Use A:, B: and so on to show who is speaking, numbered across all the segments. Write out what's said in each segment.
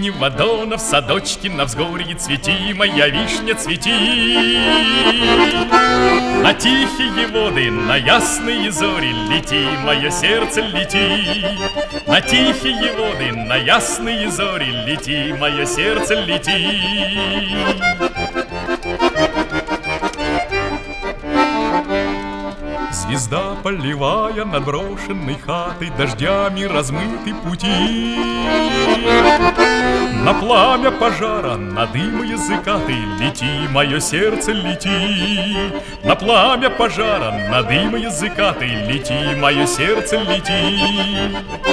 A: зимнего дона в садочке на взгорье цвети, моя вишня, цвети. На тихие воды, на ясные зори лети, мое сердце, лети. На тихие воды, на ясные зори лети, мое сердце, лети. Звезда, поливая над брошенной хатой, дождями размыты пути. На пламя пожара, на дым языкатый лети, мое сердце, лети. На пламя пожара, на дым языкатый лети, мое сердце, лети.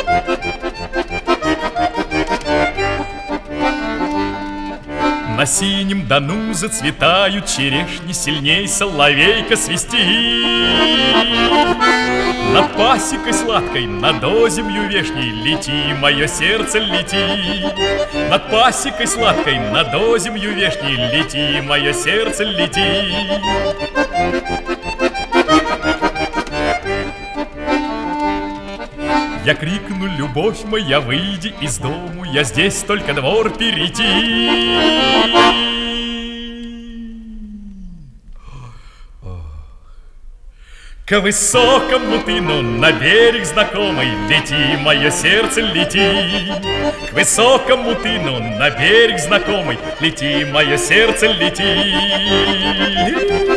A: На синем дону зацветают черешни, сильней соловейка свисти. Над пасекой сладкой, над озимью вешней лети, мое сердце, лети. Над пасекой сладкой, над озимью вешней лети, мое сердце, лети. Я крикну: любовь моя, выйди из дому, я здесь только двор перейти. К высокому тыну на берег знакомый лети, мое сердце, лети. К высокому тыну на берег знакомый лети, мое сердце, лети.